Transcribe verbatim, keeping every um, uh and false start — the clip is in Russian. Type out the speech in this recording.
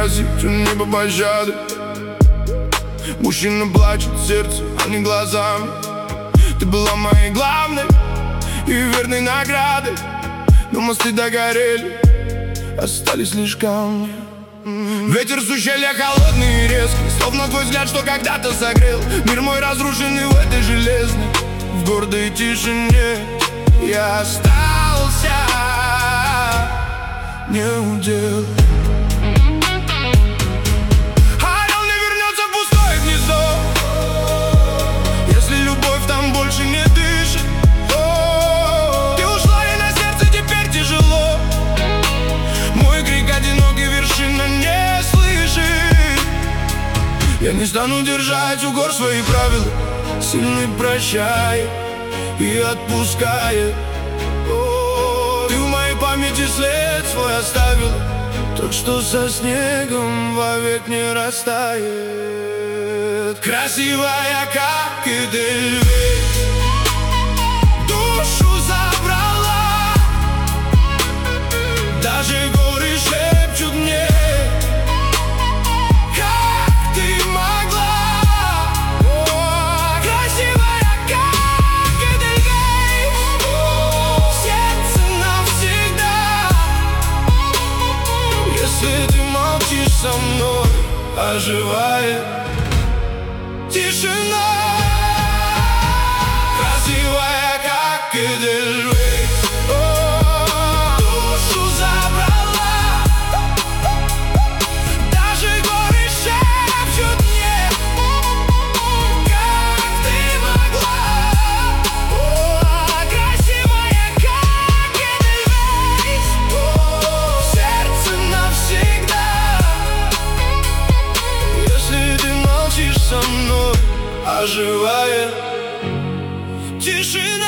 просить у неба пощады. Мужчина плачет сердцем, а не глазами. Ты была моей главной и верной наградой, но мосты догорели, остались лишь камни. Ветер с ущелья холодный и резкий, словно твой взгляд, что когда-то согрел. Мир мой разрушенный в этой железной, в гордой тишине я остался не удел. Орел не вернется в пустое гнездо, если любовь там больше не дышит. О, ты ушла, и на сердце теперь тяжело. Мой крик одинокий вершина не слышит. Я не стану держать у гор свои правила. Сильный прощает и отпускает. О, ты в моей памяти след свой оставил, тот, что со снегом вовек не растает. Красивая, как Эдельвейс, душу забрала. Даже горы шепчут мне, как ты могла. О, красивая, как Эдельвейс, в сердце навсегда. Если ты молчишь со мной, оживает тишина. Красивая, как Эдельвейс, душу забрала. Даже горы шепчут мне, как ты могла. О, красивая, как Эдельвейс, в сердце навсегда. Если ты молчишь со мной, оживает тишина.